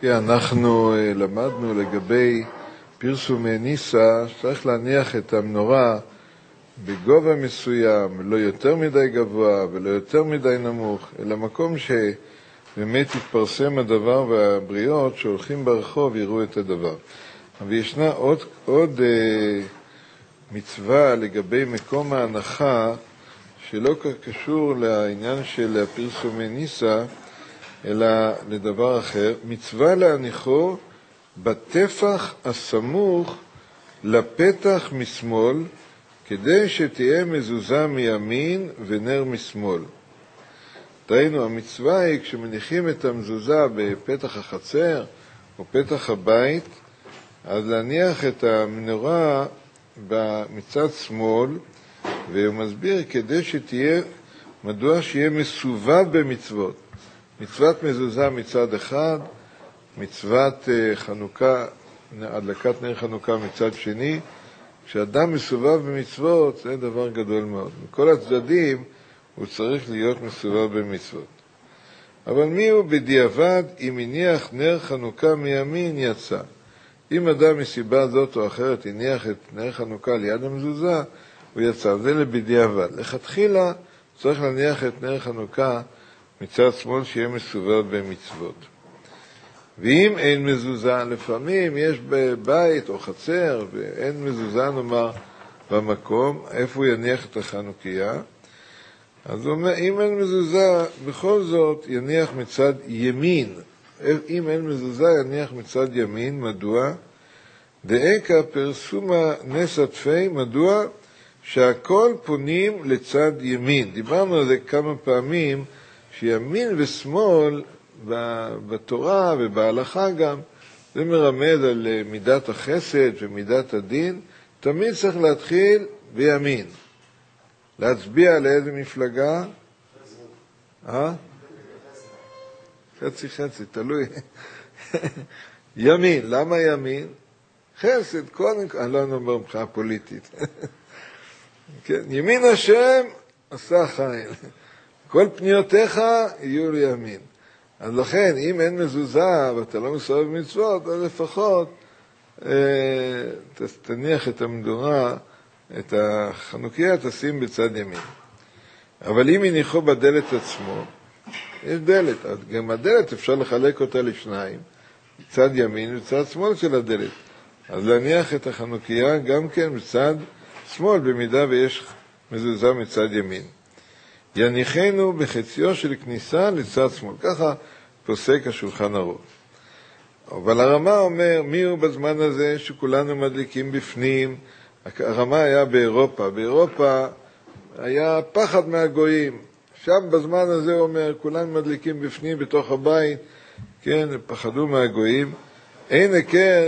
כן, אנחנו למדנו לגבי פרסומי ניסה, צריך להניח את המנורה בגובה מסוים, לא יותר מדי גבוה ולא יותר מדי נמוך, אלא מקום שבאמת יתפרסם הדבר והבריות שהולכים ברחוב יראו את הדבר. אבל ישנה עוד מצווה לגבי מקום ההנחה שלא קשור לעניין של פרסומי ניסה, אלא לדבר אחר. מצווה להניחו בטפח הסמוך לפתח משמאל, כדי שתהיה מזוזה מימין ונר משמאל. דהיינו, המצווה היא כשמניחים את המזוזה בפתח החצר או פתח הבית, אז להניח את המנורה מצד שמאל, והוא מסביר כדי שתהיה, מדוע שיהיה מסובב במצוות. מצוות מזוזה מצד אחד, מצוות חנוכה, הדלקת נר חנוכה מצד שני. כשאדם מסובב במצוות זה דבר גדול מאוד. מכל הצדדים הוא צריך להיות מסובב במצוות. אבל מי הוא בדיעבד אם הניח נר חנוכה מימין יצא? אם אדם מסיבה זאת או אחרת הניח את נר חנוכה ליד המזוזה, הוא יצא. זה לבדיעבד. לכתחילה צריך להניח את נר חנוכה מצד שמאל שיהיה מסובב במצוות. ואם אין מזוזה, לפעמים יש בבית או חצר ואין מזוזה נאמר במקום, איפה הוא יניח את החנוכיה? אז הוא אומר, אם אין מזוזה, בכל זאת יניח מצד ימין. אם אין מזוזה, יניח מצד ימין. מדוע? דאקה פרסומה נס עטפי, מדוע? שהכל פונים לצד ימין. דיברנו על זה כמה פעמים, שימין ושמאל בתורה ובהלכה גם, זה מרמז על מידת החסד ומידת הדין. תמיד צריך להתחיל בימין. להצביע לאיזה מפלגה? חצי חצי, תלוי. ימין, למה ימין? חסד, קודם כל, אני לא אומר מבחינה פוליטית. כן, ימין השם עשה חיל. כל פניותיך יהיו לימין. אז לכן, אם אין מזוזה ואתה לא מסובב במצוות, אז לפחות תניח את המדורה, את החנוכיה תשים בצד ימין. אבל אם הניחו בדלת עצמו, יש דלת, אז גם הדלת אפשר לחלק אותה לשניים, צד ימין וצד שמאל של הדלת. אז להניח את החנוכיה גם כן בצד שמאל, במידה ויש מזוזה מצד ימין. יניחנו בחציו של כניסה לצד שמאל. ככה פוסק השולחן ערוך. אבל הרמה אומר, מי הוא בזמן הזה שכולנו מדליקים בפנים? הרמה היה באירופה. באירופה היה פחד מהגויים. שם בזמן הזה הוא אומר, כולנו מדליקים בפנים בתוך הבית. כן, פחדו מהגויים. אין הכר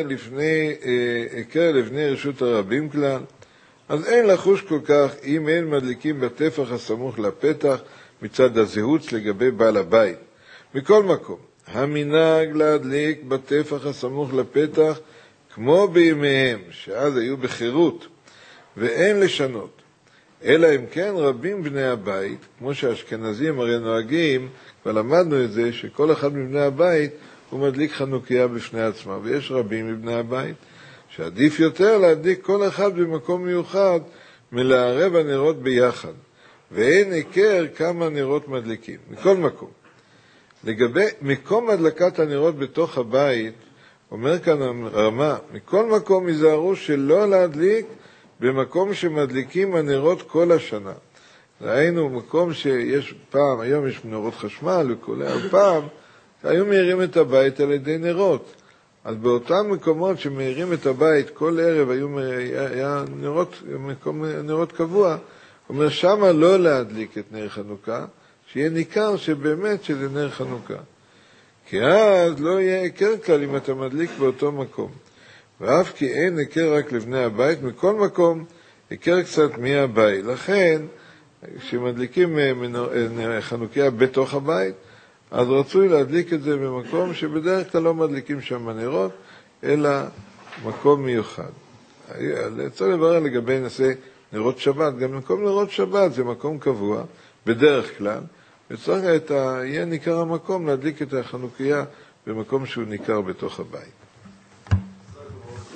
לפני רשות הרבים כלל. אז אין לחוש כל כך אם אין מדליקים בטפח הסמוך לפתח מצד הזהות לגבי בעל הבית. מכל מקום, המנהג להדליק בטפח הסמוך לפתח כמו בימיהם, שאז היו בחירות, ואין לשנות. אלא אם כן רבים בני הבית, כמו שהאשכנזים הרי נוהגים, כבר למדנו את זה, שכל אחד מבני הבית הוא מדליק חנוכיה בפני עצמה, ויש רבים מבני הבית, שעדיף יותר להדליק כל אחד במקום מיוחד מלערב הנרות ביחד, ואין הכר כמה נרות מדליקים. מכל מקום, לגבי מקום הדלקת הנרות בתוך הבית, אומר כאן הרמה, מכל מקום יזהרו שלא להדליק במקום שמדליקים הנרות כל השנה. ראינו מקום שיש פעם, היום יש נרות חשמל וכולי, פעם היו מאירים את הבית על ידי נרות. אז באותם מקומות שמאירים את הבית כל ערב היה נרות קבוע, אומר שמה לא להדליק את נר חנוכה, שיהיה ניכר שבאמת שזה נר חנוכה. כי אז לא יהיה עיקר כלל אם אתה מדליק באותו מקום. ואף כי אין עיקר רק לבני הבית, מכל מקום עיקר קצת מהבית. לכן, כשמדליקים חנוכיה בתוך הבית, אז רצוי להדליק את זה במקום שבדרך כלל לא מדליקים שם נרות, אלא מקום מיוחד. צריך לברר לגבי נושא נרות שבת, גם מקום נרות שבת זה מקום קבוע, בדרך כלל, וצריך יהיה ניכר המקום להדליק את החנוכיה במקום שהוא ניכר בתוך הבית.